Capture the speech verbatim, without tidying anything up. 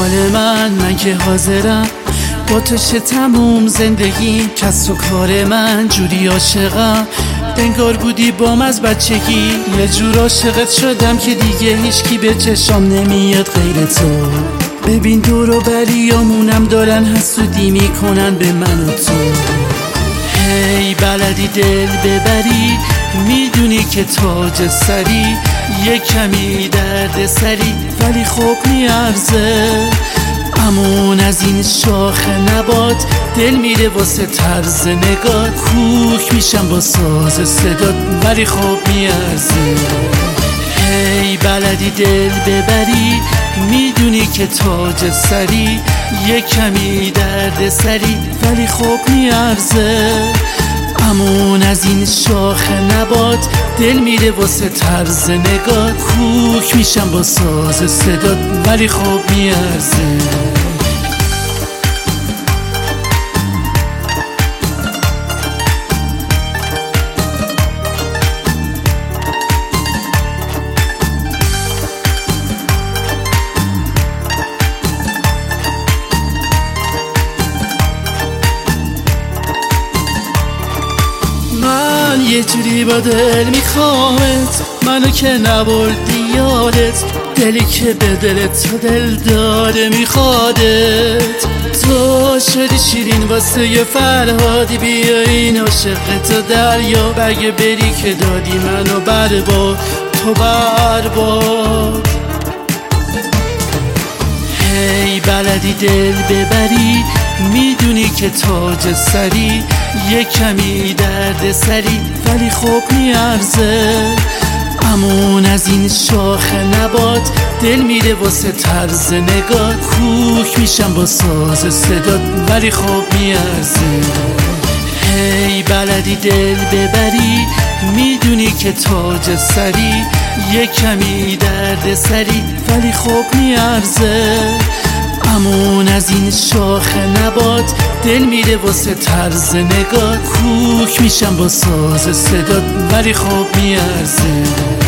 حال من، من که حاضرم با تو شه تموم زندگی. کس و کار من جوری عاشقم انگار بودی بام از بچگی. یه جور عاشقت شدم که دیگه هیچکی به چشام نمیاد غیر تو. ببین دور و بریامونم دارن حسودی میکنن به من و تو. هی بلدی دل ببری، میدونی که تاج سری یه کمی درد سری، ولی خب میارزه. امون از این شاخ نبات دل میره واسه طرز نگات. کوک میشم با ساز صدات ولی خب میارزه. هی بلدی دل ببری، میدونی که تاج سری یه کمی درد سری، ولی خب میارزه. امون از این شاخ نبات دل میره واسه طرز نگات. کوک میشم با ساز صدات ولی خب میارزه. من یه جوری با دل میخوامت، منو که نبردی یادت. دلی که به دلت تو دل داده میخوادت. تو شدی شیرین واسه یه فرهادی، بیا این عاشق تو دریا. بگه بری که دادی منو برباد، تو برباد. هی بلدی دل ببری، میدونی که تاج سری یه کمی درد سری، ولی خب میارزه. امون از این شاخ نبات دل میره واسه طرز نگات. کوک میشم با ساز صدات ولی خب میارزه. هی بلدی دل ببری، میدونی که تاج سری یه کمی درد سری، ولی خب میارزه. امون از این شاخ نبات دل میره واسه طرز نگات. کوک میشم با ساز صدات ولی خب میارزه.